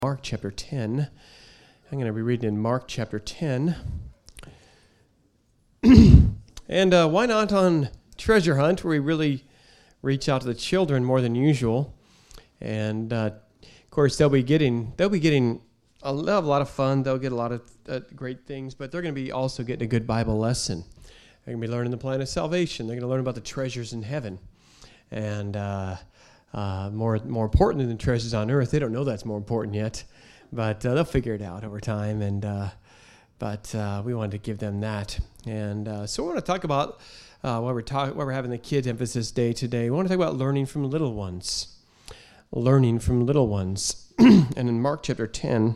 Mark chapter 10. I'm going to be reading in Mark chapter 10. And why not on Treasure Hunt, where we really reach out to the children more than usual. And of course, they'll be getting a lot of fun. They'll get a lot of great things, but they're going to be also getting a good Bible lesson. They're going to be learning the plan of salvation. They're going to learn about the treasures in heaven. And more important than the treasures on earth. They don't know that's more important yet, but they'll figure it out over time. And but we wanted to give them that. And so we want to talk about while we're having the kids emphasis day today. We want to talk about learning from little ones. Learning from little ones. And in Mark chapter 10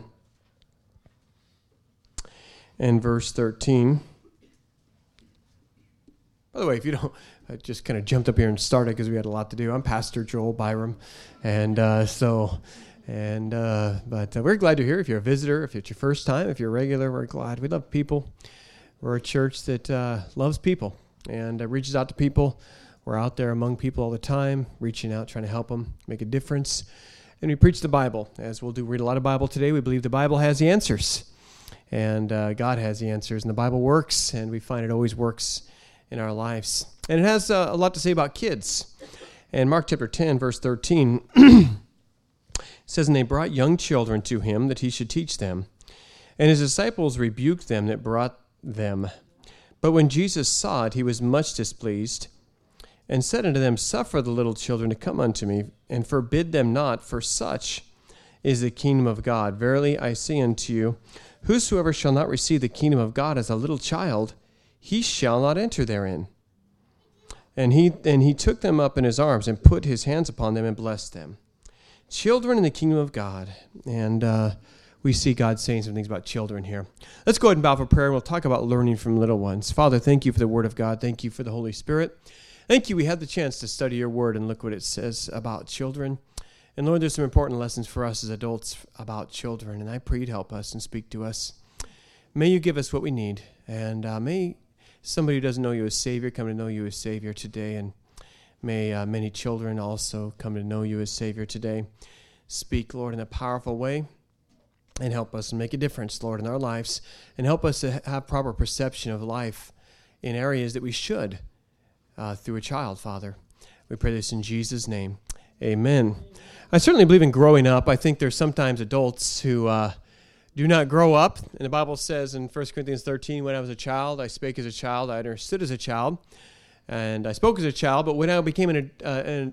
and verse 13. By the way, if you don't, I just kind of jumped up here and started because we had a lot to do. I'm Pastor Joel Byram, and but we're glad you're here. If you're a visitor, if it's your first time, if you're a regular, we're glad. We love people. We're a church that loves people and reaches out to people. We're out there among people all the time, reaching out, trying to help them, make a difference. And we preach the Bible, as we'll do. Read a lot of Bible today. We believe the Bible has the answers, and God has the answers, and the Bible works, and we find it always works in our lives. And it has a lot to say about kids. And Mark chapter 10, verse 13 says, "And they brought young children to him that he should teach them. And his disciples rebuked them that brought them. But when Jesus saw it, he was much displeased, and said unto them, Suffer the little children to come unto me, and forbid them not, for such is the kingdom of God. Verily I say unto you, whosoever shall not receive the kingdom of God as a little child, he shall not enter therein. And he took them up in his arms, and put his hands upon them, and blessed them." Children in the kingdom of God. And we see God saying some things about children here. Let's go ahead and bow for prayer, and we'll talk about learning from little ones. Father, thank you for the word of God. Thank you for the Holy Spirit. Thank you we had the chance to study your word and look what it says about children. And Lord, there's some important lessons for us as adults about children, and I pray you'd help us and speak to us. May you give us what we need, and may somebody who doesn't know you as Savior come to know you as Savior today, and may many children also come to know you as Savior today. Speak, Lord, in a powerful way, and help us make a difference, Lord, in our lives, and help us to have proper perception of life in areas that we should through a child, Father. We pray this in Jesus' name. Amen. I certainly believe in growing up. I think there's sometimes adults who do not grow up. And the Bible says in 1 Corinthians 13, when I was a child, I spake as a child, I understood as a child, and I spoke as a child. But when I became an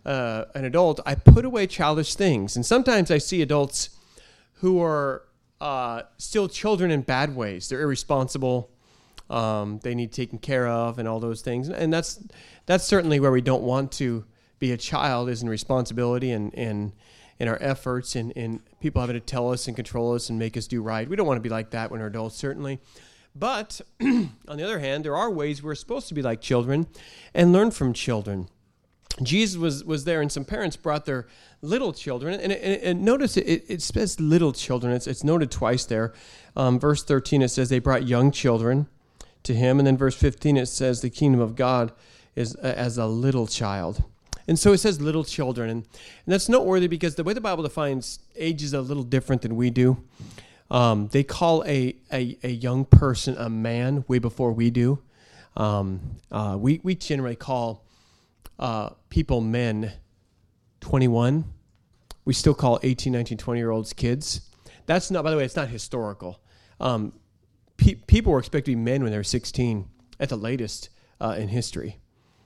adult, I put away childish things. And sometimes I see adults who are still children in bad ways. They're irresponsible. They need taken care of and all those things. And that's certainly where we don't want to be a child, is in responsibility and in our efforts and in people having to tell us and control us and make us do right. We don't want to be like that when we're adults, certainly. But on the other hand, there are ways we're supposed to be like children and learn from children. Jesus was there, and some parents brought their little children. And notice it says little children. It's noted twice there. Verse 13, it says they brought young children to him. And then verse 15, it says the kingdom of God is as a little child. And so it says little children. And that's noteworthy because the way the Bible defines age is a little different than we do. They call a young person a man way before we do. We generally call people men 21. We still call 18, 19, 20-year-olds kids. That's not, by the way, it's not historical. People were expected to be men when they were 16 at the latest in history.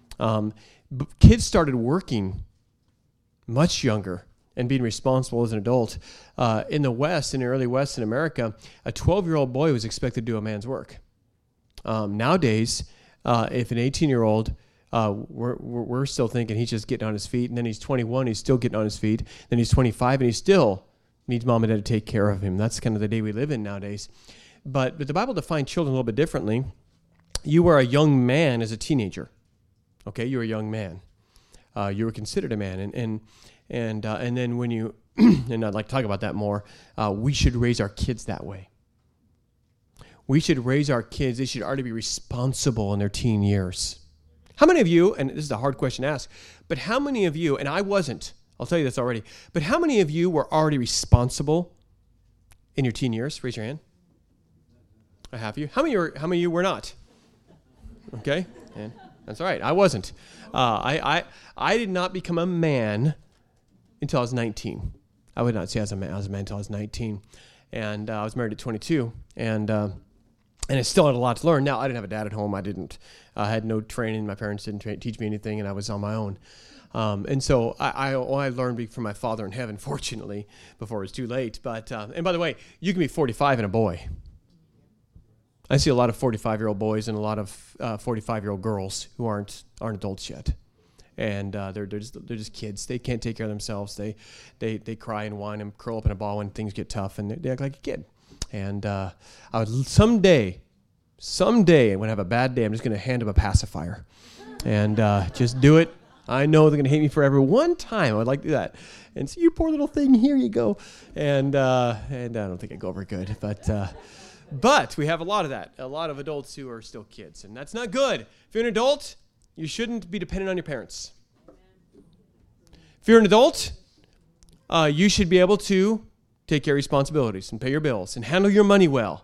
Kids started working much younger and being responsible as an adult. In the West, in the early West in America, a 12-year-old boy was expected to do a man's work. Nowadays, if an 18-year-old, we're still thinking he's just getting on his feet, and then he's 21, he's still getting on his feet, then he's 25, and he still needs mom and dad to take care of him. That's kind of the day we live in nowadays. But the Bible defines children a little bit differently. You were a young man as a teenager. Okay, you were a young man. You were considered a man, and then when you and I'd like to talk about that more. We should raise our kids that way. We should raise our kids. They should already be responsible in their teen years. How many of you? And this is a hard question to ask, but how many of you? And I wasn't. I'll tell you this already. But how many of you were already responsible in your teen years? Raise your hand. I have you. How many of you were not? Okay, and that's all right. I wasn't. I did not become a man until I was 19. I would not say I was a man until I was 19, and I was married at 22, and I still had a lot to learn. Now I didn't have a dad at home. I had no training. My parents didn't teach me anything, and I was on my own. And so I learned from my Father in heaven, fortunately, before it was too late. But and by the way, you can be 45 and a boy. I see a lot of 45-year-old boys and a lot of 45-year-old girls who aren't adults yet, and they're just kids. They can't take care of themselves. They cry and whine and curl up in a ball when things get tough, and they act like a kid. And I would someday, when I have a bad day, I'm just going to hand them a pacifier, and just do it. I know they're going to hate me forever. One time I would like to do that, and so you poor little thing, here you go, and I don't think I go over good, but we have a lot of that, a lot of adults who are still kids, and that's not good. If you're an adult, you shouldn't be dependent on your parents. If you're an adult, you should be able to take care of responsibilities and pay your bills and handle your money well.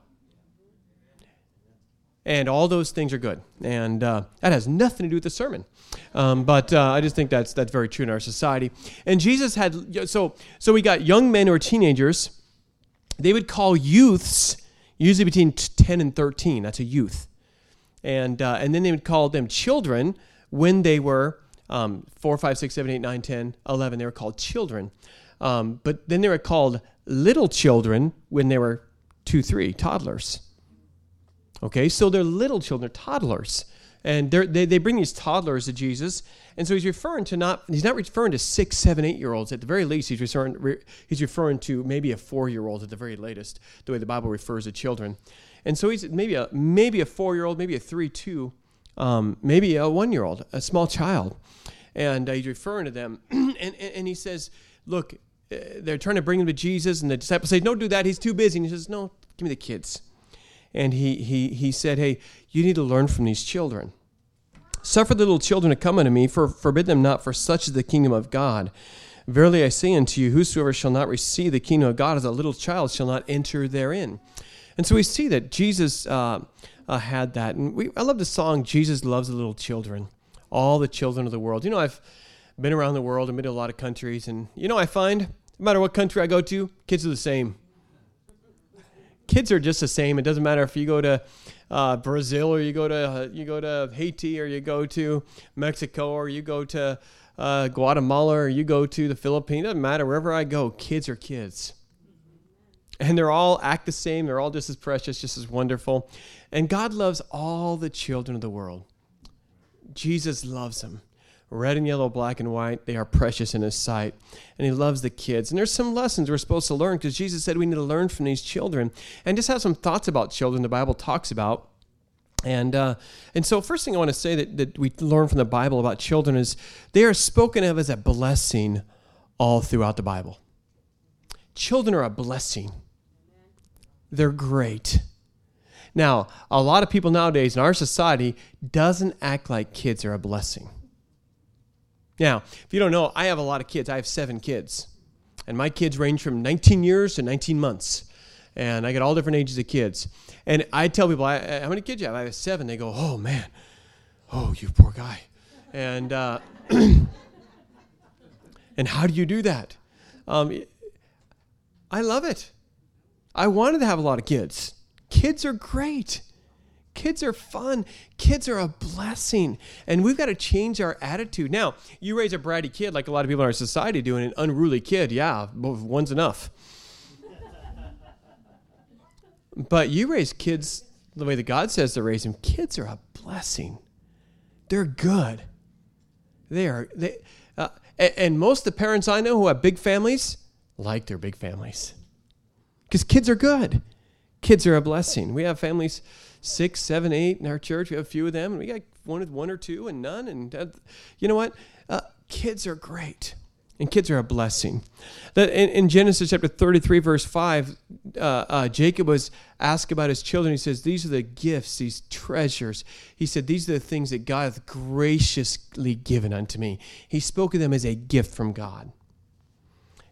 And all those things are good. And that has nothing to do with the sermon. But I just think that's very true in our society. And Jesus had, so we got young men who are teenagers. They would call youths usually between 10 and 13. That's a youth. And then they would call them children when they were 4, 5, 6, 7, 8, 9, 10, 11. They were called children. But then they were called little children when they were 2, 3, toddlers. Okay, so they're little children, toddlers. And they bring these toddlers to Jesus. And so he's not referring to 6, 7, 8-year-olds. At the very least, he's referring to maybe a 4-year-old at the very latest, the way the Bible refers to children. And so he's maybe a 4-year-old, maybe a 3, 2, maybe a 1-year-old, a small child. And he's referring to them. and he says, look, they're trying to bring him to Jesus. And the disciples say, don't do that. He's too busy. And he says, no, give me the kids. And he said, hey, you need to learn from these children. Suffer the little children to come unto me, forbid them not, for such is the kingdom of God. Verily I say unto you, whosoever shall not receive the kingdom of God as a little child shall not enter therein. And so we see that Jesus had that. And I love the song, Jesus Loves the Little Children, all the children of the world. You know, I've been around the world and been to a lot of countries. And, you know, I find no matter what country I go to, kids are the same. Kids are just the same. It doesn't matter if you go to Brazil or you go to Haiti or you go to Mexico or you go to Guatemala or you go to the Philippines. It doesn't matter. Wherever I go, kids are kids. And they're all act the same. They're all just as precious, just as wonderful. And God loves all the children of the world. Jesus loves them. Red and yellow, black and white, they are precious in his sight. And he loves the kids. And there's some lessons we're supposed to learn because Jesus said we need to learn from these children. And just have some thoughts about children the Bible talks about. And so first thing I want to say that we learn from the Bible about children is they are spoken of as a blessing all throughout the Bible. Children are a blessing. They're great. Now, a lot of people nowadays in our society doesn't act like kids are a blessing. Now, if you don't know, I have a lot of kids. I have 7 kids. And my kids range from 19 years to 19 months. And I get all different ages of kids. And I tell people, how many kids you have? I have 7. They go, oh, man. Oh, you poor guy. And and how do you do that? I love it. I wanted to have a lot of kids. Kids are great. Kids are fun. Kids are a blessing. And we've got to change our attitude. Now, you raise a bratty kid like a lot of people in our society do, and an unruly kid, yeah, one's enough. But you raise kids the way that God says to raise them. Kids are a blessing. They're good. And most of the parents I know who have big families like their big families. Because kids are good. Kids are a blessing. We have families 6, 7, 8 in our church. We have a few of them. And we got one or two and none. And you know what? Kids are great. And kids are a blessing. In Genesis chapter 33, verse 5, Jacob was asked about his children. He says, these are the gifts, these treasures. He said, these are the things that God hath graciously given unto me. He spoke of them as a gift from God.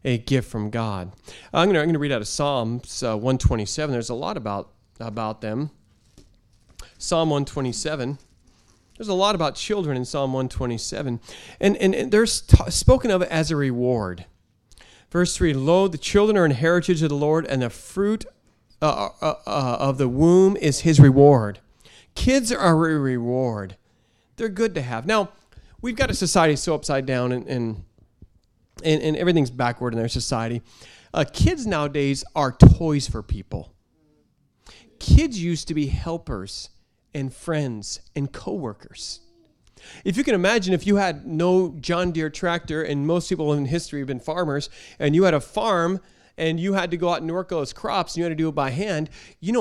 a gift from God. I'm going to read out of Psalms 127. There's a lot about them. Psalm 127. There's a lot about children in Psalm 127. And they're spoken of as a reward. Verse 3, lo, the children are an heritage of the Lord, and the fruit of the womb is his reward. Kids are a reward. They're good to have. Now, we've got a society so upside down, and everything's backward in their society. Kids nowadays are toys for people. Kids used to be helpers and friends and coworkers. If you can imagine, if you had no John Deere tractor, and most people in history have been farmers, and you had a farm, and you had to go out and work those crops, and you had to do it by hand, you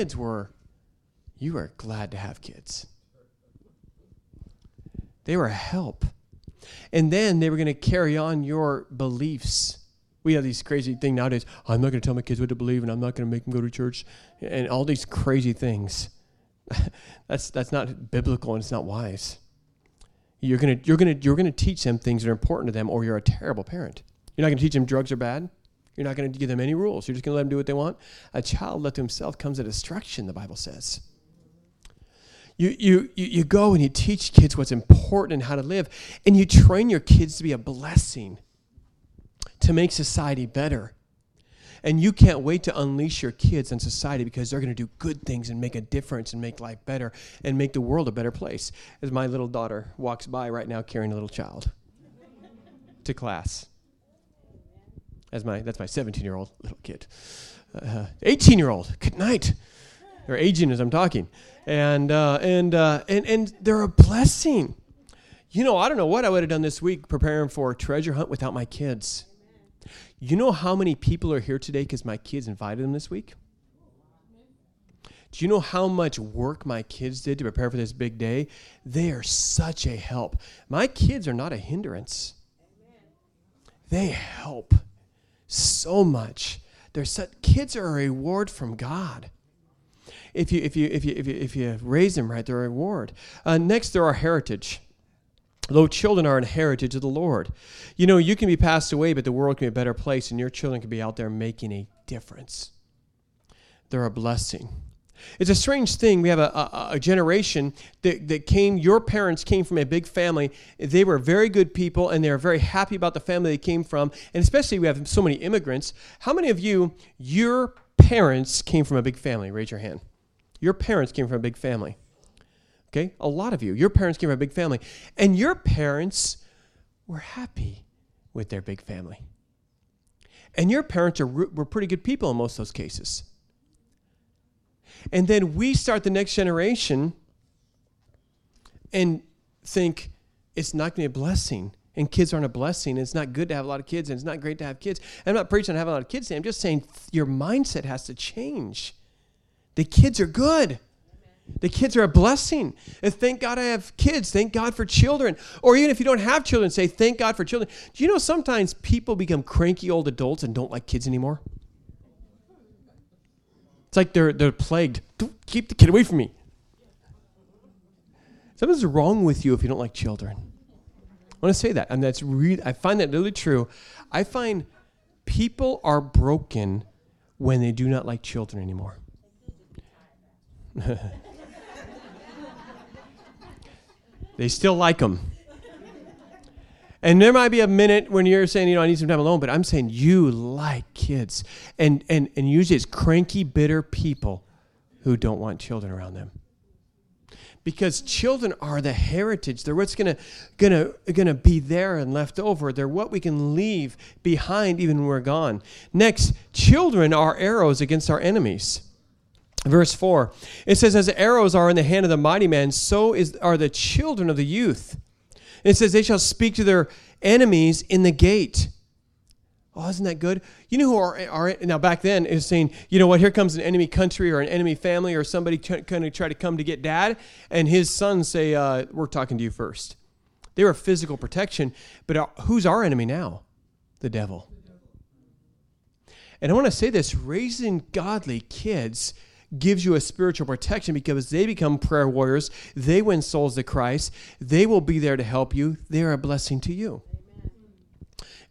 were glad to have kids. They were a help. And then they were going to carry on your beliefs. We have these crazy things nowadays. I'm not going to tell my kids what to believe, and I'm not going to make them go to church, and all these crazy things. That's not biblical, and it's not wise. You're gonna teach them things that are important to them, or you're a terrible parent. You're not going to teach them drugs are bad. You're not going to give them any rules. You're just going to let them do what they want. A child left to himself comes to destruction, the Bible says. You go and you teach kids what's important and how to live, and you train your kids to be a blessing, to make society better. And you can't wait to unleash your kids on society, because they're going to do good things and make a difference and make life better and make the world a better place. As my little daughter walks by right now carrying a little child to class. That's my 17-year-old little kid. 18-year-old, good night. They're aging as I'm talking. And they're a blessing. I don't know what I would have done this week preparing for a treasure hunt without my kids. You know how many people are here today because my kids invited them this week? Do you know how much work my kids did to prepare for this big day? They are such a help. My kids are not a hindrance. They help so much. Kids are a reward from God. If you raise them right, they're a reward. Next, they're our heritage. Lo, children are an heritage of the Lord. You can be passed away, but the world can be a better place, and your children can be out there making a difference. They're a blessing. It's a strange thing. We have a generation that came, your parents came from a big family. They were very good people, and they were very happy about the family they came from, and especially we have so many immigrants. How many of your parents came from a big family? Raise your hand. Your parents came from a big family. Okay, a lot of you. Your parents came from a big family. And your parents were happy with their big family. And your parents were pretty good people in most of those cases. And then we start the next generation and think it's not going to be a blessing. And kids aren't a blessing. It's not good to have a lot of kids, and it's not great to have kids. I'm not preaching on having a lot of kids today. I'm just saying your mindset has to change. The kids are good. The kids are a blessing. And thank God I have kids. Thank God for children. Or even if you don't have children, say thank God for children. Do you know sometimes people become cranky old adults and don't like kids anymore? It's like they're plagued. Don't keep the kid away from me. Something's wrong with you if you don't like children. I want to say that. And I find that really true. I find people are broken when they do not like children anymore. They still like them. And there might be a minute when you're saying, I need some time alone, but I'm saying you like kids. And usually it's cranky, bitter people who don't want children around them. Because children are the heritage. They're what's gonna be there and left over. They're what we can leave behind even when we're gone. Next, children are arrows against our enemies. Verse 4, it says, as arrows are in the hand of the mighty man, so are the children of the youth. And it says, they shall speak to their enemies in the gate. Oh, isn't that good? You know who are now back then is saying, here comes an enemy country or an enemy family or somebody kind of try to come to get dad, and his sons say, we're talking to you first. They were physical protection, but who's our enemy now? The devil. And I want to say this, raising godly kids gives you a spiritual protection because they become prayer warriors. They win souls to Christ. They will be there to help you. They are a blessing to you.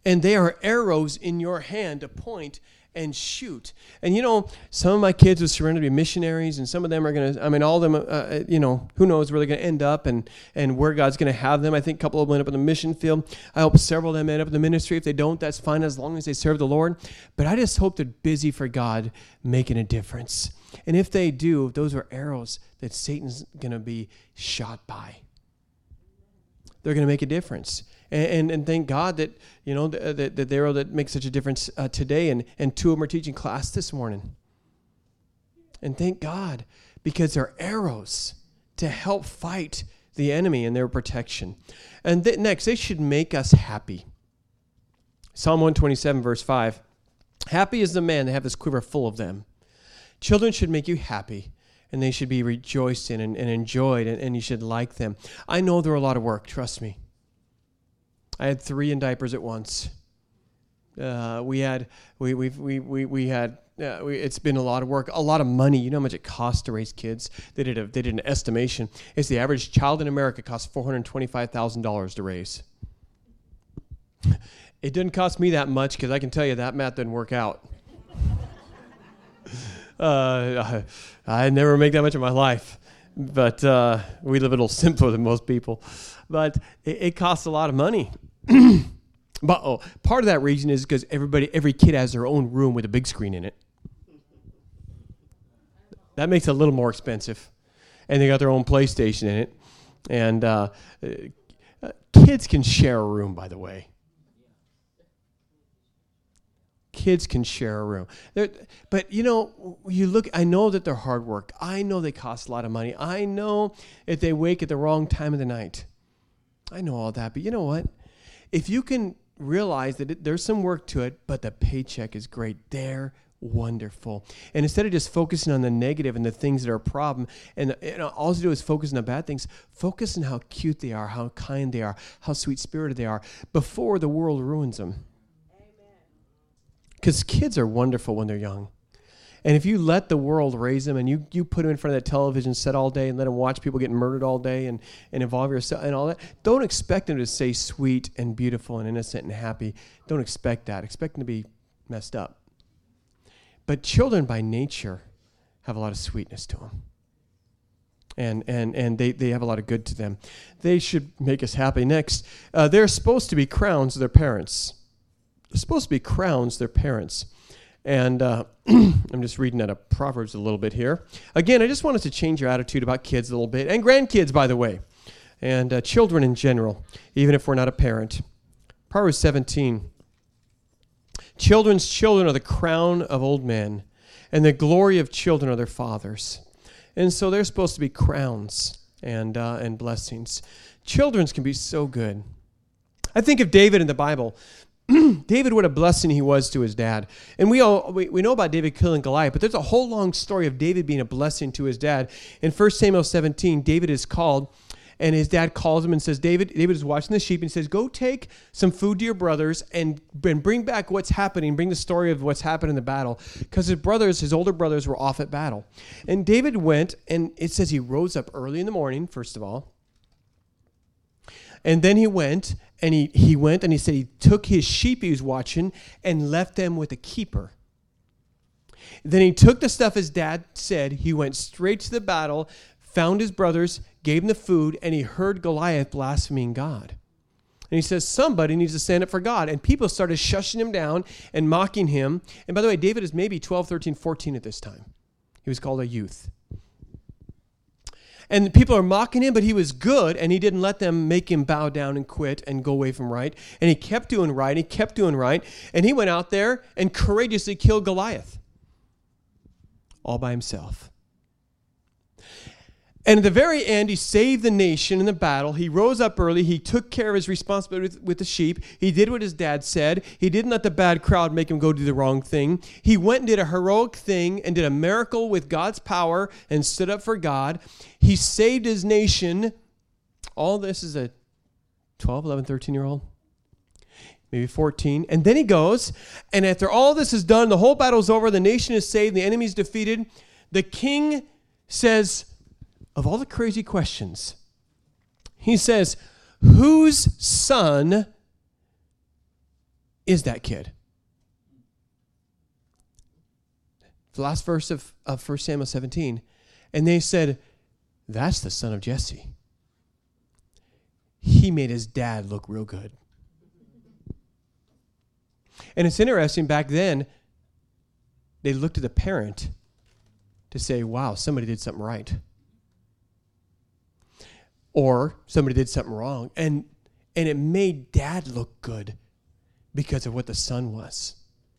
And they are arrows in your hand to point and shoot. And some of my kids would surrender to be missionaries, and some of them are going to, all of them, who knows where they're going to end up and where God's going to have them. I think a couple of them end up in the mission field. I hope several of them end up in the ministry. If they don't, that's fine as long as they serve the Lord. But I just hope they're busy for God, making a difference. And if they do, those are arrows that Satan's going to be shot by. They're going to make a difference. And thank God that, that the arrow that makes such a difference today. And two of them are teaching class this morning. And thank God, because they're arrows to help fight the enemy and their protection. And next, they should make us happy. Psalm 127, verse 5. Happy is the man that have his quiver full of them. Children should make you happy, and they should be rejoiced in and enjoyed, and you should like them. I know they're a lot of work, trust me. I had 3 in diapers at once. It's been a lot of work, a lot of money. You know how much it costs to raise kids? They did an estimation. It's the average child in America costs $425,000 to raise. It didn't cost me that much, because I can tell you that math didn't work out. I never make that much in my life, but we live a little simpler than most people. But it costs a lot of money. But part of that reason is because every kid has their own room with a big screen in it. That makes it a little more expensive, and they got their own PlayStation in it. And kids can share a room, by the way. Kids can share a room. But, you look, I know that they're hard work. I know they cost a lot of money. I know if they wake at the wrong time of the night. I know all that. But you know what? If you can realize that there's some work to it, but the paycheck is great, they're wonderful. And instead of just focusing on the negative and the things that are a problem, and all you do is focus on the bad things, focus on how cute they are, how kind they are, how sweet-spirited they are, before the world ruins them. Because kids are wonderful when they're young. And if you let the world raise them, and you put them in front of that television set all day and let them watch people getting murdered all day and involve yourself and all that, don't expect them to stay sweet and beautiful and innocent and happy. Don't expect that. Expect them to be messed up. But children by nature have a lot of sweetness to them. And they have a lot of good to them. They should make us happy. Next, they're supposed to be crowns to their parents. They're supposed to be crowns to their parents. And I'm just reading out of Proverbs a little bit here. Again, I just wanted to change your attitude about kids a little bit. And grandkids, by the way. And children in general, even if we're not a parent. Proverbs 17. Children's children are the crown of old men, and the glory of children are their fathers. And so they're supposed to be crowns and blessings. Children's can be so good. I think of David in the Bible. David, what a blessing he was to his dad. And we know about David killing Goliath, but there's a whole long story of David being a blessing to his dad. In 1 Samuel 17, David is called, and his dad calls him and says, David is watching the sheep, and he says, go take some food to your brothers and bring back what's happening, bring the story of what's happened in the battle. Because his older brothers were off at battle. And David went, and it says he rose up early in the morning, first of all. And then he went, and he said he took his sheep he was watching and left them with a keeper. Then he took the stuff his dad said. He went straight to the battle, found his brothers, gave them the food, and he heard Goliath blaspheming God. And he says, somebody needs to stand up for God. And people started shushing him down and mocking him. And by the way, David is maybe 12, 13, 14 at this time. He was called a youth. And people are mocking him, but he was good, and he didn't let them make him bow down and quit and go away from right. And he kept doing right, and he went out there and courageously killed Goliath all by himself. And at the very end, he saved the nation in the battle. He rose up early. He took care of his responsibility with the sheep. He did what his dad said. He didn't let the bad crowd make him go do the wrong thing. He went and did a heroic thing and did a miracle with God's power and stood up for God. He saved his nation. All this is a 12, 11, 13-year-old, maybe 14. And then he goes, and after all this is done, the whole battle's over, the nation is saved, the enemy's defeated. The king says, of all the crazy questions, he says, whose son is that kid. The last verse of 1 Samuel 17. And they said, that's the son of Jesse. He made his dad look real good. And it's interesting, back then, they looked at the parent to say, wow, somebody did something right. Or somebody did something wrong. And it made dad look good because of what the son was.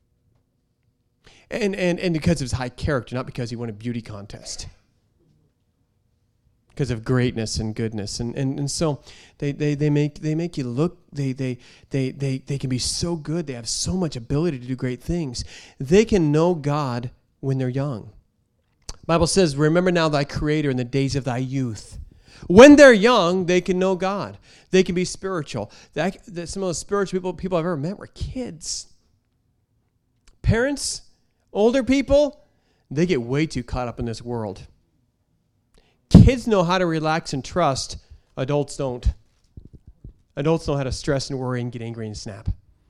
And because of his high character, not because he won a beauty contest. Because of greatness and goodness. And so they make you look, they can be so good, they have so much ability to do great things. They can know God when they're young. The Bible says, remember now thy Creator in the days of thy youth. When they're young, they can know God. They can be spiritual. Some of the spiritual people I've ever met were kids. Parents, older people, they get way too caught up in this world. Kids know how to relax and trust. Adults don't. Adults know how to stress and worry and get angry and snap.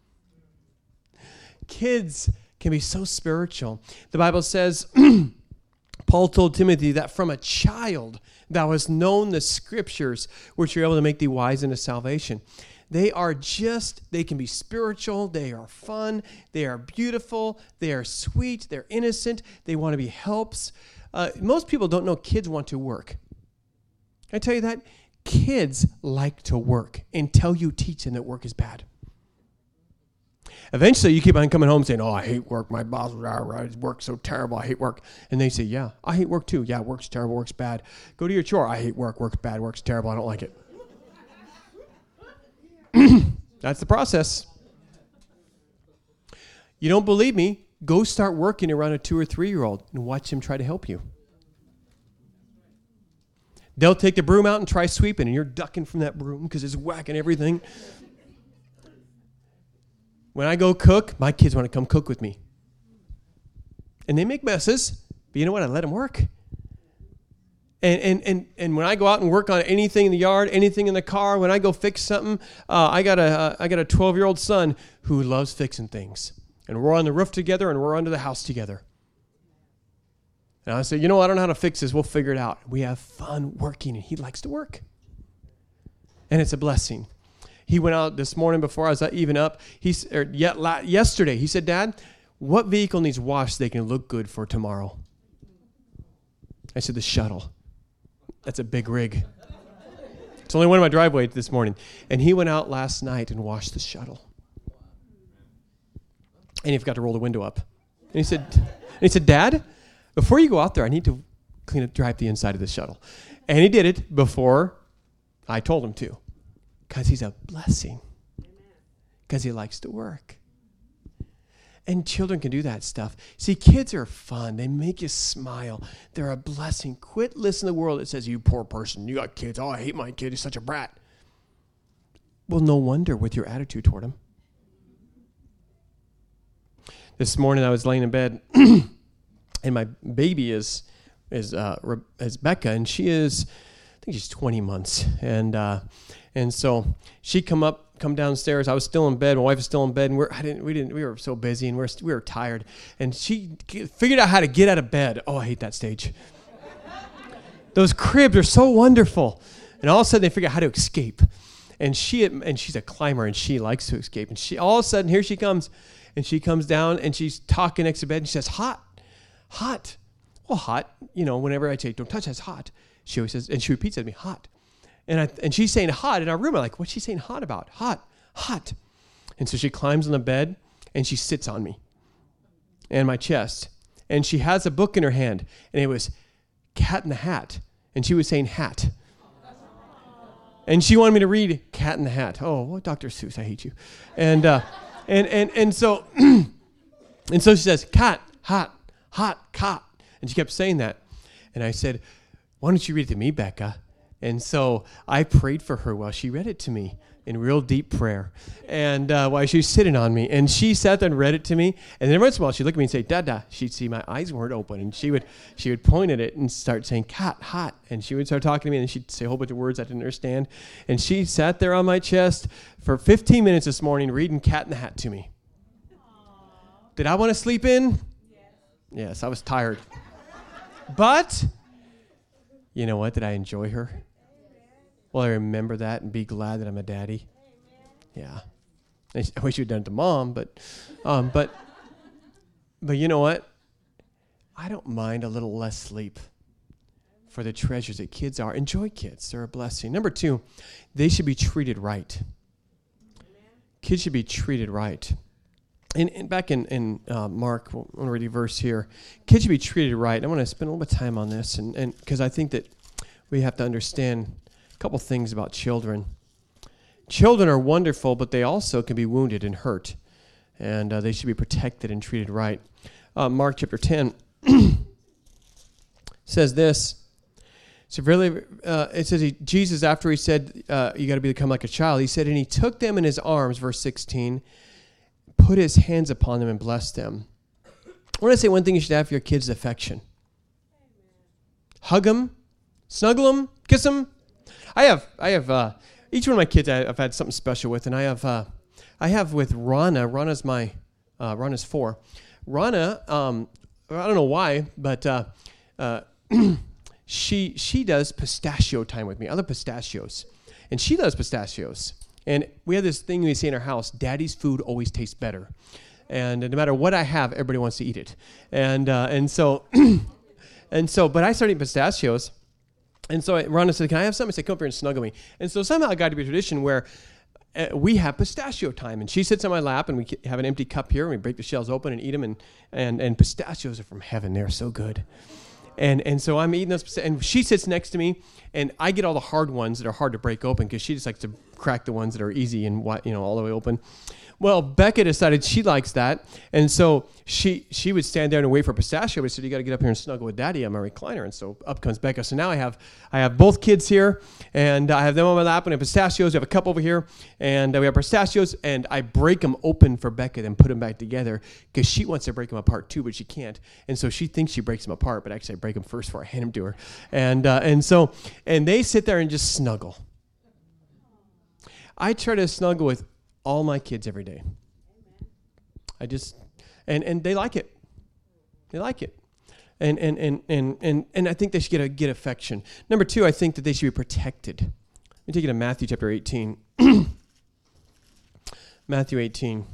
Kids can be so spiritual. The Bible says, Paul told Timothy that from a child thou hast known the scriptures, which are able to make thee wise unto salvation. They can be spiritual, they are fun, they are beautiful, they are sweet, they're innocent, they want to be helps. Most people don't know kids want to work. Can I tell you that? Kids like to work until you teach them that work is bad. Eventually, you keep on coming home saying, oh, I hate work. My boss, work's so terrible. I hate work. And they say, yeah, I hate work too. Yeah, work's terrible. Work's bad. Go do your chore. I hate work. Work's bad. Work's terrible. I don't like it. That's the process. You don't believe me? Go start working around a 2 or 3-year-old and watch him try to help you. They'll take the broom out and try sweeping, and you're ducking from that broom because it's whacking everything. When I go cook, my kids want to come cook with me. And they make messes, but you know what? I let them work. And when I go out and work on anything in the yard, anything in the car, when I go fix something, I got a 12-year-old son who loves fixing things. And we're on the roof together, and we're under the house together. And I say, you know, I don't know how to fix this. We'll figure it out. We have fun working, and he likes to work. And it's a blessing. He went out this morning before I was even up. Yesterday, he said, Dad, what vehicle needs washed so they can look good for tomorrow? I said, the shuttle. That's a big rig. It's only one in my driveway this morning. And he went out last night and washed the shuttle. And he forgot to roll the window up. And he said, Dad, before you go out there, I need to drive the inside of the shuttle. And he did it before I told him to. Because he's a blessing. Because he likes to work. And children can do that stuff. See, kids are fun. They make you smile. They're a blessing. Quit listening to the world that says, you poor person, you got kids. Oh, I hate my kid. He's such a brat. Well, no wonder with your attitude toward him. This morning I was laying in bed, and my baby is Becca, and she is, I think she's 20 months. And so she come downstairs. I was still in bed. My wife was still in bed, and we were so busy, and we were tired. And she figured out how to get out of bed. Oh, I hate that stage. Those cribs are so wonderful. And all of a sudden they figure out how to escape. And she's a climber, and she likes to escape. And she all of a sudden here she comes, and she comes down, and she's talking next to bed, and she says, hot. Well, hot, whenever I say don't touch, that's hot. She always says, and she repeats it to me, hot. And she's saying hot in our room. I'm like, what's she saying hot about? Hot. And so she climbs on the bed, and she sits on me and my chest. And she has a book in her hand, and it was Cat in the Hat. And she was saying hat. And she wanted me to read Cat in the Hat. Oh, well, Dr. Seuss, I hate you. And so and so she says, cat, hot, cot. And she kept saying that. And I said, why don't you read it to me, Becca? And so I prayed for her while she read it to me in real deep prayer. And while she was sitting on me. And she sat there and read it to me. And then every once in a while she'd look at me and say, Dada. She'd see my eyes weren't open. And she would point at it and start saying, cat, hot. And she would start talking to me, and she'd say a whole bunch of words I didn't understand. And she sat there on my chest for 15 minutes this morning reading Cat in the Hat to me. Did I want to sleep in? Yes, I was tired. But, you know what? Did I enjoy her? Well, I remember that and be glad that I'm a daddy. Yeah. I wish you'd done it to mom, but you know what? I don't mind a little less sleep for the treasures that kids are. Enjoy kids. They're a blessing. Number 2, they should be treated right. Kids should be treated right. And back in Mark, I want to read a verse here. Kids should be treated right. I want to spend a little bit of time on this, and because I think that we have to understand a couple things about children. Children are wonderful, but they also can be wounded and hurt, and they should be protected and treated right. Mark chapter 10 says this. So really, it says Jesus, after he said, you got to become like a child, he said, and he took them in his arms, verse 16, put his hands upon them and blessed them. I want to say one thing you should have for your kids is affection. Hug them, snuggle them, kiss them. I have each one of my kids I've had something special with, and I have with Rana. Rana's 4. Rana, I don't know why, but she does pistachio time with me. I love pistachios, and she loves pistachios. And we have this thing we say in our house: Daddy's food always tastes better. And no matter what I have, everybody wants to eat it. And so, but I started eating pistachios. And so Rhonda said, can I have something? I said, come up here and snuggle me. And so somehow it got to be a tradition where we have pistachio time. And she sits on my lap, and we have an empty cup here, and we break the shells open and eat them. And pistachios are from heaven. They're so good. And so I'm eating those, and she sits next to me, and I get all the hard ones that are hard to break open because she just likes to crack the ones that are easy and all the way open. Well, Becca decided she likes that, and so she would stand there and wait for pistachio. But she said, "You got to get up here and snuggle with Daddy on my recliner." And so up comes Becca. So now I have both kids here, and I have them on my lap, and I have pistachios. We have a cup over here, and we have pistachios, and I break them open for Becca, then put them back together because she wants to break them apart too, but she can't. And so she thinks she breaks them apart, but actually I break them first before I hand them to her. And they sit there and just snuggle. I try to snuggle with all my kids every day. I just, and they like it. They like it. And I think they should get affection. Number 2, I think that they should be protected. Let me take you to Matthew chapter 18. Matthew 18.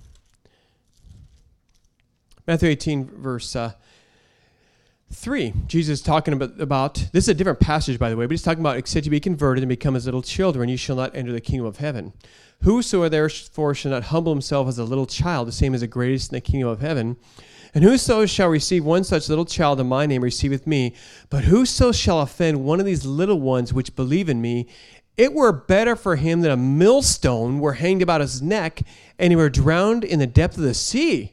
Matthew 18, verse 3. Jesus is talking about, this is a different passage, by the way, but he's talking about, except you be converted and become as little children, you shall not enter the kingdom of heaven. Whoso therefore shall not humble himself as a little child, the same as the greatest in the kingdom of heaven. And whoso shall receive one such little child in my name receiveth me. But whoso shall offend one of these little ones which believe in me, it were better for him that a millstone were hanged about his neck, and he were drowned in the depth of the sea.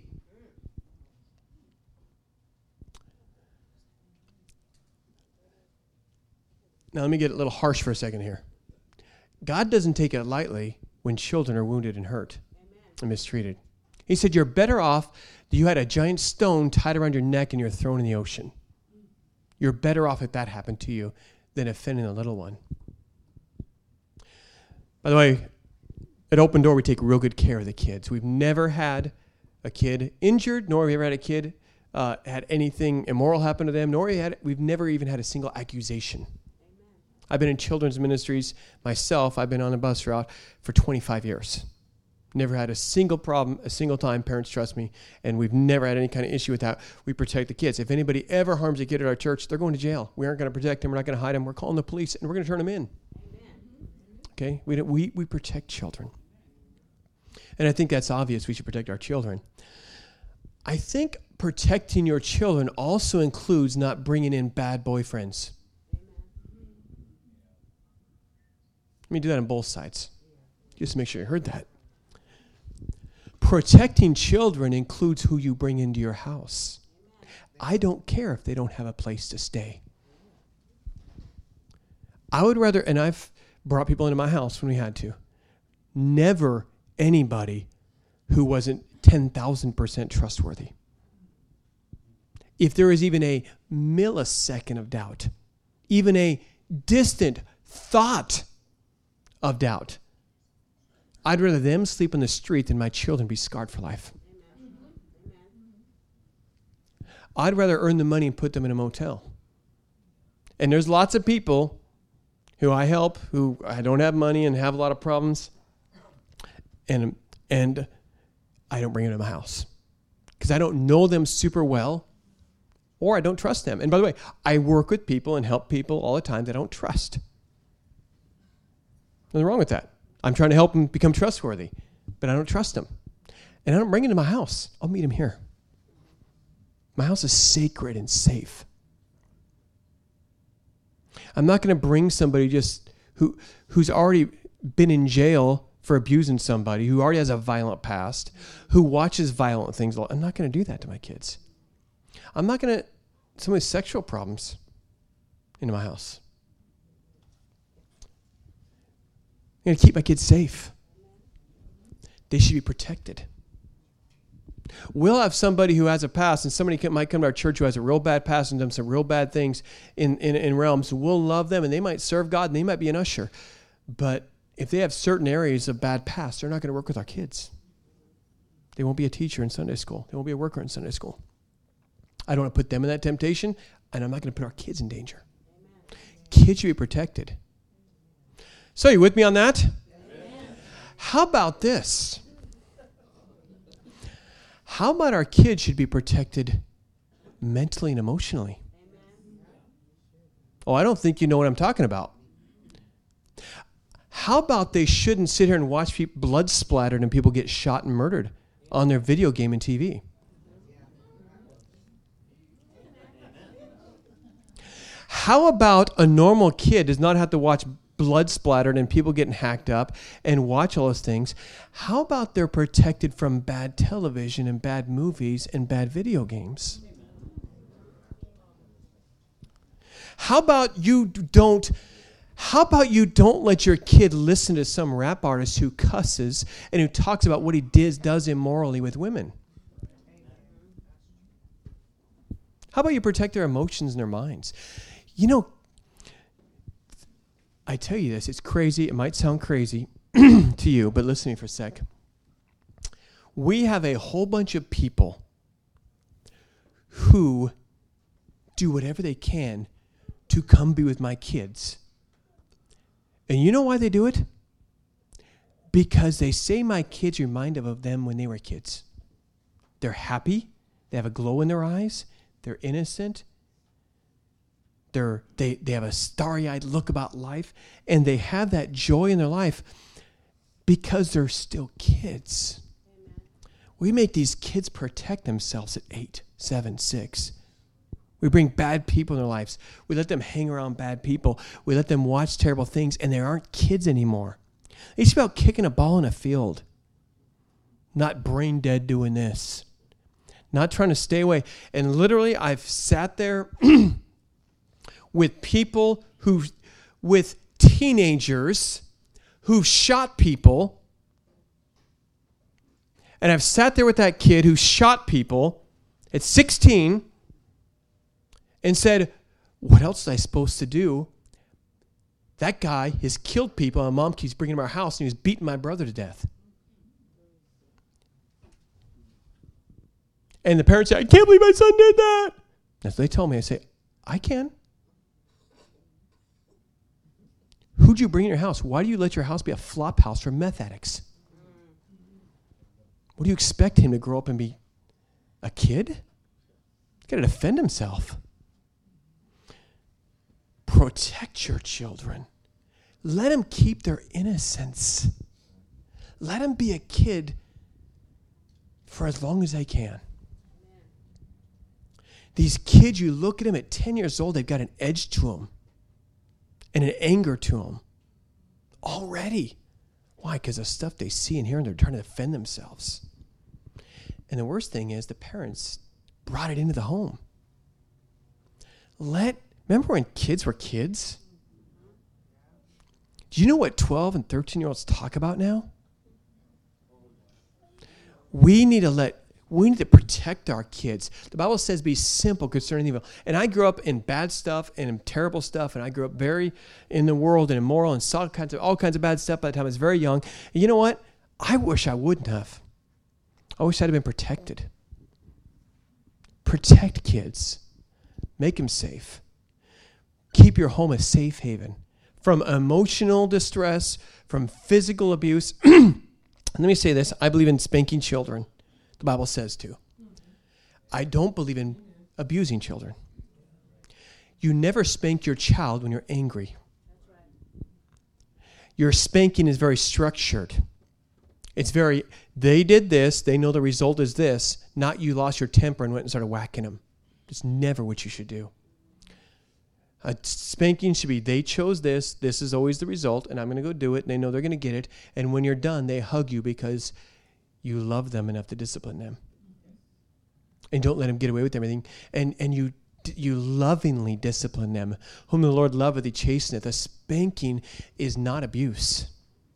Now let me get a little harsh for a second here. God doesn't take it lightly when children are wounded and hurt and mistreated. He said, you're better off that you had a giant stone tied around your neck and you're thrown in the ocean. You're better off if that happened to you than offending a little one. By the way, at Open Door, we take real good care of the kids. We've never had a kid injured, nor have we ever had a kid had anything immoral happen to them, nor we've never even had a single accusation. I've been in children's ministries myself. I've been on a bus route for 25 years. Never had a single problem, a single time. Parents trust me, and we've never had any kind of issue with that. We protect the kids. If anybody ever harms a kid at our church, they're going to jail. We aren't going to protect them. We're not going to hide them. We're calling the police, and we're going to turn them in. Okay? We protect children. And I think that's obvious. We should protect our children. I think protecting your children also includes not bringing in bad boyfriends. Let me do that on both sides, just to make sure you heard that. Protecting children includes who you bring into your house. I don't care if they don't have a place to stay. I would rather, and I've brought people into my house when we had to, never anybody who wasn't 10,000% trustworthy. If there is even a millisecond of doubt, even a distant thought of doubt, I'd rather them sleep on the street than my children be scarred for life. I'd rather earn the money and put them in a motel. And there's lots of people who I help who I don't have money and have a lot of problems. And I don't bring them to my house because I don't know them super well or I don't trust them. And by the way, I work with people and help people all the time that I don't trust. Nothing wrong with that. I'm trying to help them become trustworthy, but I don't trust them. And I don't bring them to my house. I'll meet them here. My house is sacred and safe. I'm not going to bring somebody just who's already been in jail for abusing somebody, who already has a violent past, who watches violent things. I'm not going to do that to my kids. I'm not going to somebody with sexual problems into my house. I'm going to keep my kids safe. They should be protected. We'll have somebody who has a past, and somebody might come to our church who has a real bad past and done some real bad things in realms. We'll love them, and they might serve God, and they might be an usher. But if they have certain areas of bad past, they're not going to work with our kids. They won't be a teacher in Sunday school. They won't be a worker in Sunday school. I don't want to put them in that temptation, and I'm not going to put our kids in danger. Amen. Kids should be protected. So, you with me on that? Amen. How about this? How about our kids should be protected mentally and emotionally? Oh, I don't think you know what I'm talking about. How about they shouldn't sit here and watch blood splattered and people get shot and murdered on their video game and TV? How about a normal kid does not have to watch blood splattered and people getting hacked up and watch all those things? How about they're protected from bad television and bad movies and bad video games? How about you don't let your kid listen to some rap artist who cusses and who talks about what he does immorally with women? How about you protect their emotions and their minds? You know, I tell you this, it's crazy. It might sound crazy to you, but listen to me for a sec. We have a whole bunch of people who do whatever they can to come be with my kids. And you know why they do it? Because they say my kids remind them of them when they were kids. They're happy. They have a glow in their eyes. They're innocent. They have a starry-eyed look about life, and they have that joy in their life because they're still kids. Amen. We make these kids protect themselves at 8, 7, 6. We bring bad people in their lives. We let them hang around bad people. We let them watch terrible things, and they aren't kids anymore. It's about kicking a ball in a field, not brain dead doing this, not trying to stay away. And literally, I've sat there with people with teenagers who shot people. And I've sat there with that kid who shot people at 16 and said, what else was I supposed to do? That guy has killed people, and Mom keeps bringing him to our house, and he was beating my brother to death. And the parents say, I can't believe my son did that. That's what they told me. I say, I can. Who'd you bring in your house? Why do you let your house be a flop house for meth addicts? What do you expect him to grow up and be a kid? He's got to defend himself. Protect your children. Let them keep their innocence. Let them be a kid for as long as they can. These kids, you look at them at 10 years old, they've got an edge to them and an anger to them already. Why? Because of stuff they see and hear, and they're trying to defend themselves. And the worst thing is the parents brought it into the home. Remember when kids were kids? Do you know what 12 and 13-year-olds talk about now? We need to protect our kids. The Bible says be simple concerning evil. And I grew up in bad stuff and in terrible stuff, and I grew up very in the world and immoral and saw all kinds of bad stuff by the time I was very young. And you know what? I wish I wouldn't have. I wish I'd have been protected. Protect kids. Make them safe. Keep your home a safe haven from emotional distress, from physical abuse. Let me say this. I believe in spanking children. The Bible says to. I don't believe in abusing children. You never spank your child when you're angry. Your spanking is very structured. It's very, they did this, they know the result is this, not you lost your temper and went and started whacking them. It's never what you should do. A spanking should be, they chose this is always the result, and I'm going to go do it, and they know they're going to get it, and when you're done, they hug you because you love them enough to discipline them. And don't let them get away with everything. And you lovingly discipline them. Whom the Lord loveth, he chasteneth. A spanking is not abuse.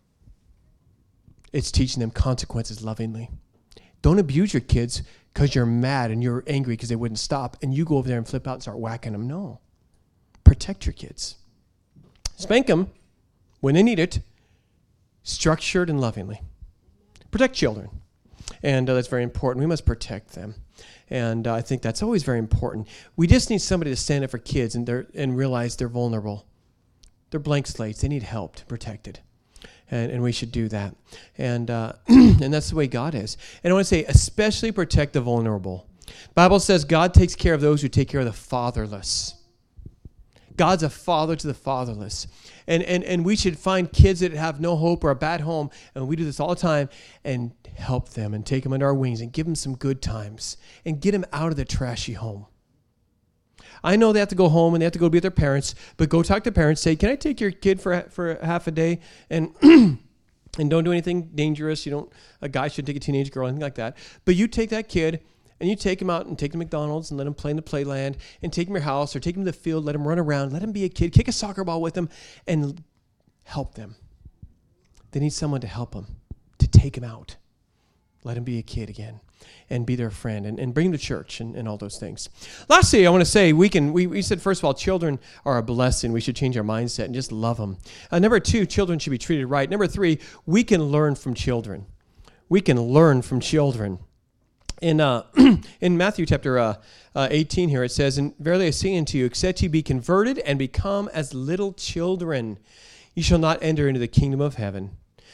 It's teaching them consequences lovingly. Don't abuse your kids because you're mad and you're angry because they wouldn't stop, and you go over there and flip out and start whacking them. No. Protect your kids. Spank them when they need it, structured and lovingly. Protect children. And that's very important. We must protect them. And I think that's always very important. We just need somebody to stand up for kids and realize they're vulnerable. They're blank slates. They need help to protect it. And we should do that. And and that's the way God is. And I want to say, especially protect the vulnerable. The Bible says God takes care of those who take care of the fatherless. God's a father to the fatherless. And we should find kids that have no hope or a bad home, and we do this all the time, and help them and take them under our wings and give them some good times and get them out of the trashy home. I know they have to go home and they have to go be with their parents, but go talk to parents, say, can I take your kid for half a day? And and don't do anything dangerous. A guy shouldn't take a teenage girl, anything like that. But you take that kid and you take him out and take him to McDonald's and let him play in the playland and take him to your house or take him to the field, let him run around, let him be a kid, kick a soccer ball with them and help them. They need someone to help them, to take him out. Let him be a kid again and be their friend and bring him to church and all those things. Lastly, I want to say we said, first of all, children are a blessing. We should change our mindset and just love them. Number 2, children should be treated right. Number 3, we can learn from children. We can learn from children. In Matthew chapter 18 here, it says, and verily I say unto you, except ye be converted and become as little children, ye shall not enter into the kingdom of heaven.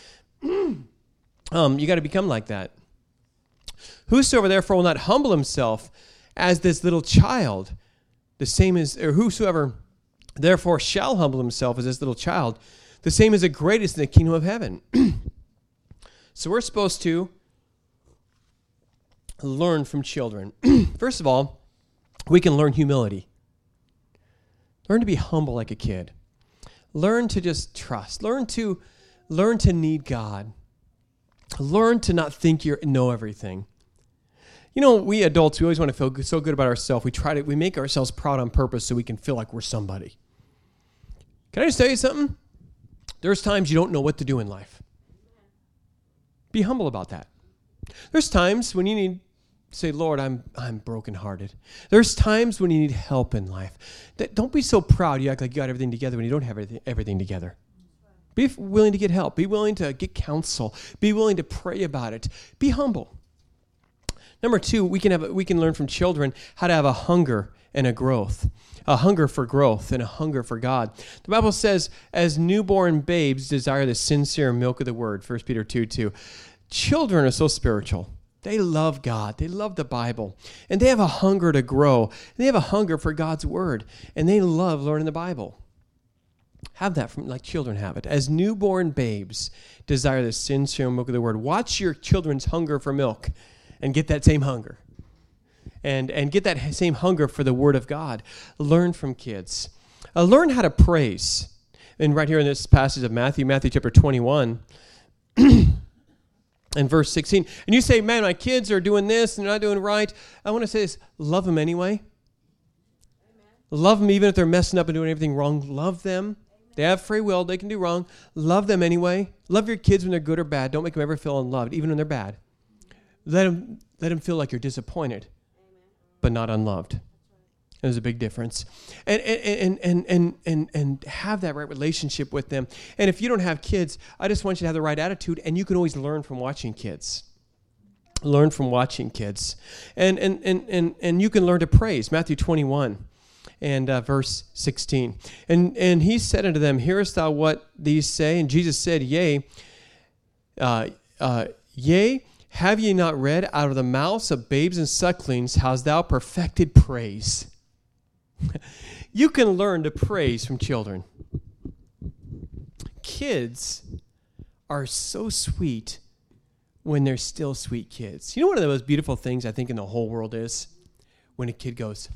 You got to become like that. Whosoever therefore will not humble himself as this little child, the same as, or whosoever therefore shall humble himself as this little child, the same is the greatest in the kingdom of heaven. So we're supposed to learn from children. First of all, we can learn humility. Learn to be humble like a kid. Learn to just trust. Learn to need God. Learn to not think you know everything. We adults, we always want to feel so good about ourselves. We make ourselves proud on purpose so we can feel like we're somebody. Can I just tell you something? There's times you don't know what to do in life. Be humble about that. There's times when you need to say, Lord, I'm brokenhearted. There's times when you need help in life. Don't be so proud you act like you got everything together when you don't have everything together. Be willing to get help. Be willing to get counsel. Be willing to pray about it. Be humble. Number 2, we can learn from children how to have a hunger and a hunger for growth and a hunger for God. The Bible says, as newborn babes desire the sincere milk of the word, 1 Peter 2:2. Children are so spiritual. They love God. They love the Bible. And they have a hunger to grow. They have a hunger for God's word. And they love learning the Bible. Have that from like children have it. As newborn babes desire the sincere milk of the word. Watch your children's hunger for milk and get that same hunger. And get that same hunger for the word of God. Learn from kids. Learn how to praise. And right here in this passage of Matthew chapter 21 and verse 16. And you say, man, my kids are doing this and they're not doing right. I want to say this, love them anyway. Amen. Love them even if they're messing up and doing everything wrong. Love them. They have free will. They can do wrong. Love them anyway. Love your kids when they're good or bad. Don't make them ever feel unloved, even when they're bad. Let them feel like you're disappointed, but not unloved. There's a big difference. And have that right relationship with them. And if you don't have kids, I just want you to have the right attitude, and you can always learn from watching kids. Learn from watching kids. And you can learn to praise. Matthew 21 and verse 16. And he said unto them, hearest thou what these say? And Jesus said, Yea, have ye not read, out of the mouths of babes and sucklings hast thou perfected praise. You can learn to praise from children. Kids are so sweet when they're still sweet kids. You know, one of the most beautiful things I think in the whole world is when a kid goes.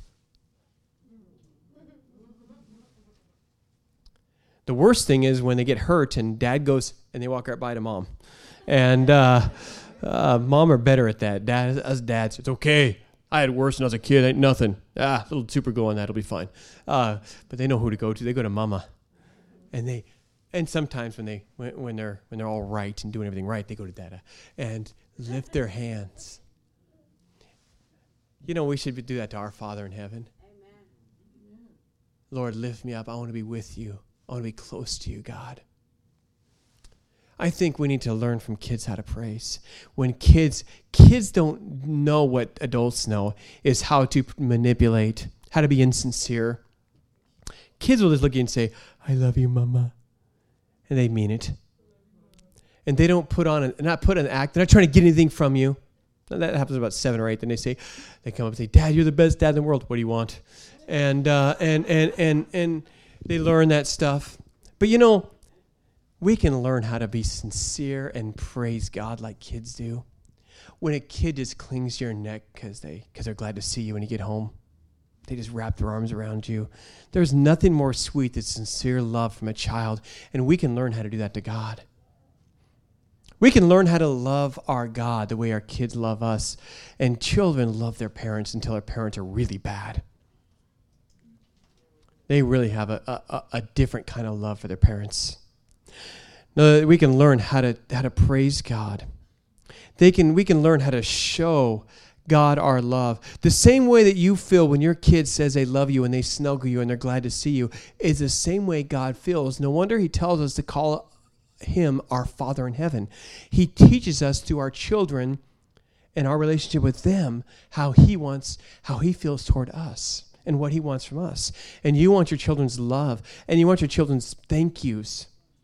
The worst thing is when they get hurt and dad goes and they walk right by to mom. And mom are better at that. Us dads, it's okay. I had worse when I was a kid. Ain't nothing. Little super glue on that. It'll be fine. But they know who to go to. They go to mama. And sometimes when they're all right and doing everything right, they go to dada and lift their hands. You know, we should do that to our Father in heaven. Amen. Lord, lift me up. I want to be with you. I want to be close to you, God. I think we need to learn from kids how to praise. When kids don't know what adults know, is how to manipulate, how to be insincere. Kids will just look at you and say, I love you, Mama. And they mean it. And they don't put on an act. They're not trying to get anything from you. That happens about 7 or 8. Then they come up and say, Dad, you're the best dad in the world. What do you want? And they learn that stuff. But you know, we can learn how to be sincere and praise God like kids do. When a kid just clings to your neck because they're glad to see you when you get home. They just wrap their arms around you. There's nothing more sweet than sincere love from a child, and we can learn how to do that to God. We can learn how to love our God the way our kids love us, and children love their parents until their parents are really bad. They really have a different kind of love for their parents. No, we can learn how to praise God. We can learn how to show God our love. The same way that you feel when your kid says they love you and they snuggle you and they're glad to see you is the same way God feels. No wonder he tells us to call him our Father in heaven. He teaches us through our children and our relationship with them how he feels toward us and what he wants from us. And you want your children's love and you want your children's thank yous.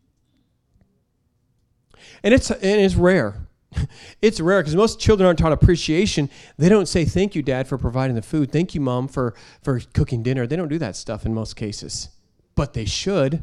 And it's rare. It's rare because most children aren't taught appreciation. They don't say, thank you, Dad, for providing the food. Thank you, Mom, for cooking dinner. They don't do that stuff in most cases. But they should.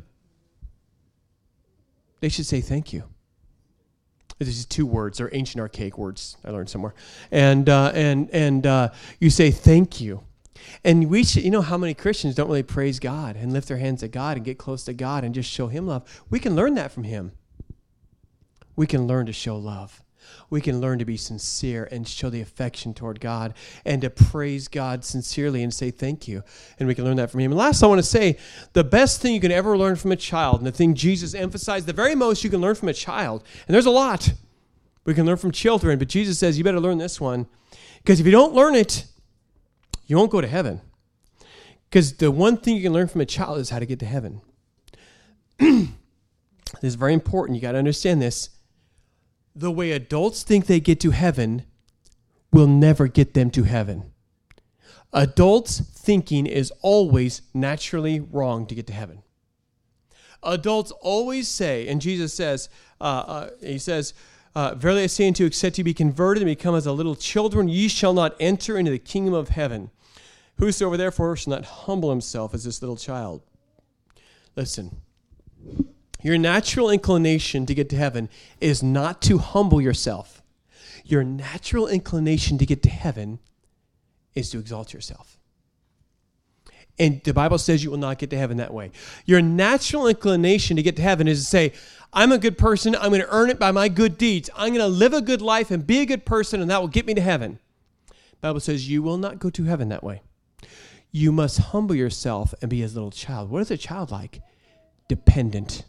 They should say thank you. These 2 words. They're ancient archaic words I learned somewhere. And you say thank you. And we should, you know how many Christians don't really praise God and lift their hands to God and get close to God and just show him love. We can learn that from him. We can learn to show love. We can learn to be sincere and show the affection toward God and to praise God sincerely and say thank you. And we can learn that from him. And last, I want to say, the best thing you can ever learn from a child, and the thing Jesus emphasized, the very most you can learn from a child, and there's a lot we can learn from children, but Jesus says you better learn this one, because if you don't learn it, you won't go to heaven. Because the one thing you can learn from a child is how to get to heaven. This is very important. You got to understand this. The way adults think they get to heaven will never get them to heaven. Adults' thinking is always naturally wrong to get to heaven. Adults always say, and Jesus says, he says, verily I say unto you, except ye be converted and become as a little children, ye shall not enter into the kingdom of heaven. Whosoever therefore shall not humble himself as this little child. Listen. Your natural inclination to get to heaven is not to humble yourself. Your natural inclination to get to heaven is to exalt yourself. And the Bible says you will not get to heaven that way. Your natural inclination to get to heaven is to say, I'm a good person. I'm going to earn it by my good deeds. I'm going to live a good life and be a good person, and that will get me to heaven. The Bible says you will not go to heaven that way. You must humble yourself and be as a little child. What is a child like? Dependent.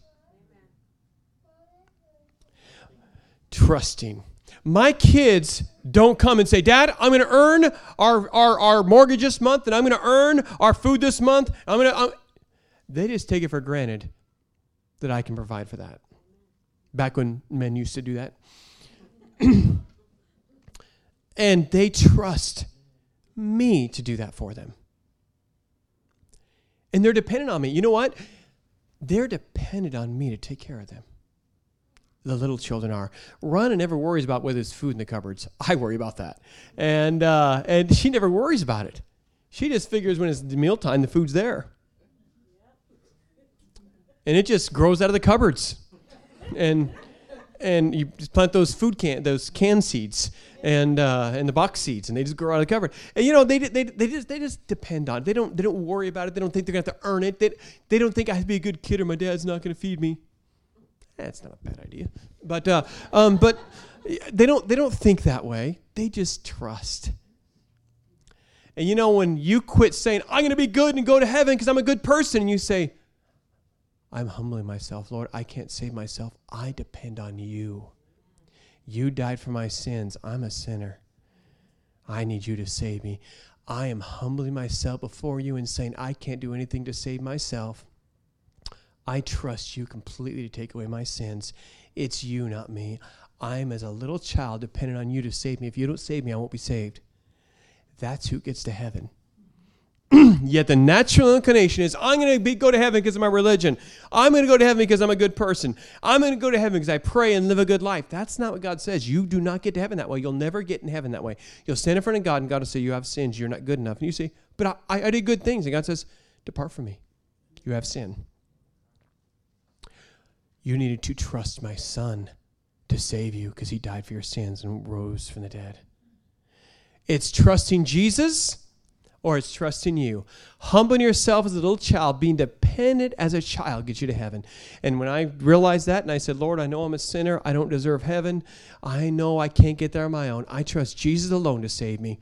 Trusting. My kids don't come and say, Dad, I'm going to earn our mortgage this month, and I'm going to earn our food this month. They just take it for granted that I can provide for that. Back when men used to do that. And they trust me to do that for them. And they're dependent on me. You know what? They're dependent on me to take care of them. The little children are. Rhonda never worries about whether there's food in the cupboards. I worry about that. And she never worries about it. She just figures when it's mealtime, the food's there. And it just grows out of the cupboards. And you just plant those those can seeds and the box seeds, and they just grow out of the cupboard. And they just depend on it. They don't worry about it. They don't think they're gonna have to earn it. They don't think I have to be a good kid or my dad's not gonna feed me. That's not a bad idea. But they don't think that way. They just trust. And when you quit saying, I'm going to be good and go to heaven because I'm a good person, and you say, I'm humbling myself, Lord, I can't save myself. I depend on you. You died for my sins. I'm a sinner. I need you to save me. I am humbling myself before you and saying, I can't do anything to save myself. I trust you completely to take away my sins. It's you, not me. I'm, as a little child, dependent on you to save me. If you don't save me, I won't be saved. That's who gets to heaven. Yet the natural inclination is, I'm going to go to heaven because of my religion. I'm going to go to heaven because I'm a good person. I'm going to go to heaven because I pray and live a good life. That's not what God says. You do not get to heaven that way. You'll never get in heaven that way. You'll stand in front of God, and God will say, you have sins. You're not good enough. And you say, but I did good things. And God says, depart from me. You have sin. You needed to trust my son to save you because he died for your sins and rose from the dead. It's trusting Jesus or it's trusting you. Humbling yourself as a little child, being dependent as a child gets you to heaven. And when I realized that and I said, Lord, I know I'm a sinner. I don't deserve heaven. I know I can't get there on my own. I trust Jesus alone to save me.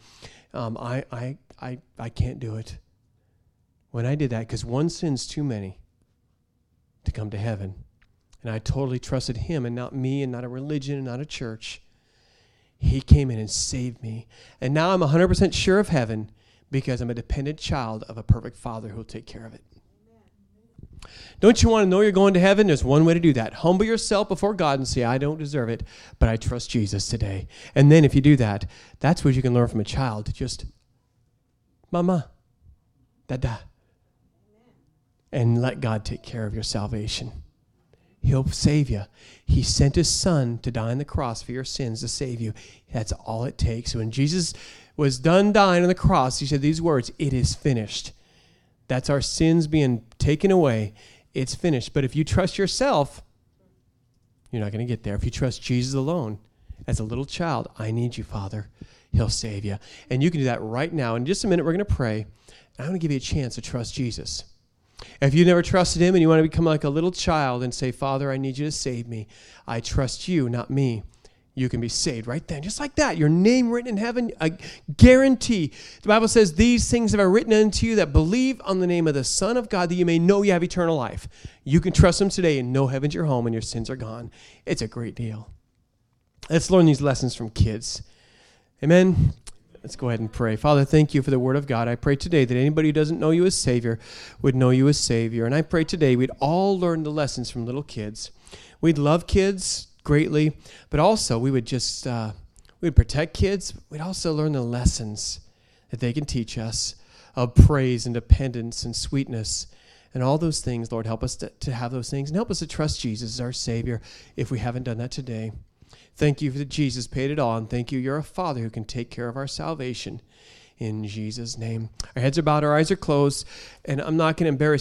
I can't do it. When I did that, because one sin's too many to come to heaven. And I totally trusted him and not me and not a religion and not a church. He came in and saved me. And now I'm 100% sure of heaven because I'm a dependent child of a perfect Father who will take care of it. Don't you want to know you're going to heaven? There's one way to do that. Humble yourself before God and say, I don't deserve it, but I trust Jesus today. And then if you do that, that's what you can learn from a child. Just, Mama, Dada. And let God take care of your salvation. He'll save you. He sent his son to die on the cross for your sins to save you. That's all it takes. So when Jesus was done dying on the cross, he said these words, it is finished. That's our sins being taken away. It's finished. But if you trust yourself, you're not going to get there. If you trust Jesus alone, as a little child, I need you, Father. He'll save you. And you can do that right now. In just a minute, we're going to pray. I'm going to give you a chance to trust Jesus. If you've never trusted him and you want to become like a little child and say, Father, I need you to save me. I trust you, not me. You can be saved right then. Just like that. Your name written in heaven. I guarantee. The Bible says, these things have I written unto you that believe on the name of the Son of God, that you may know you have eternal life. You can trust him today and know heaven's your home and your sins are gone. It's a great deal. Let's learn these lessons from kids. Amen. Let's go ahead and pray. Father, thank you for the word of God. I pray today that anybody who doesn't know you as Savior would know you as Savior. And I pray today we'd all learn the lessons from little kids. We'd love kids greatly, but also we would just, we'd protect kids. We'd also learn the lessons that they can teach us of praise and dependence and sweetness and all those things. Lord, help us to have those things and help us to trust Jesus as our Savior if we haven't done that today. Thank you that Jesus paid it all, and thank you you're a Father who can take care of our salvation. In Jesus' name. Our heads are bowed, our eyes are closed, and I'm not going to embarrass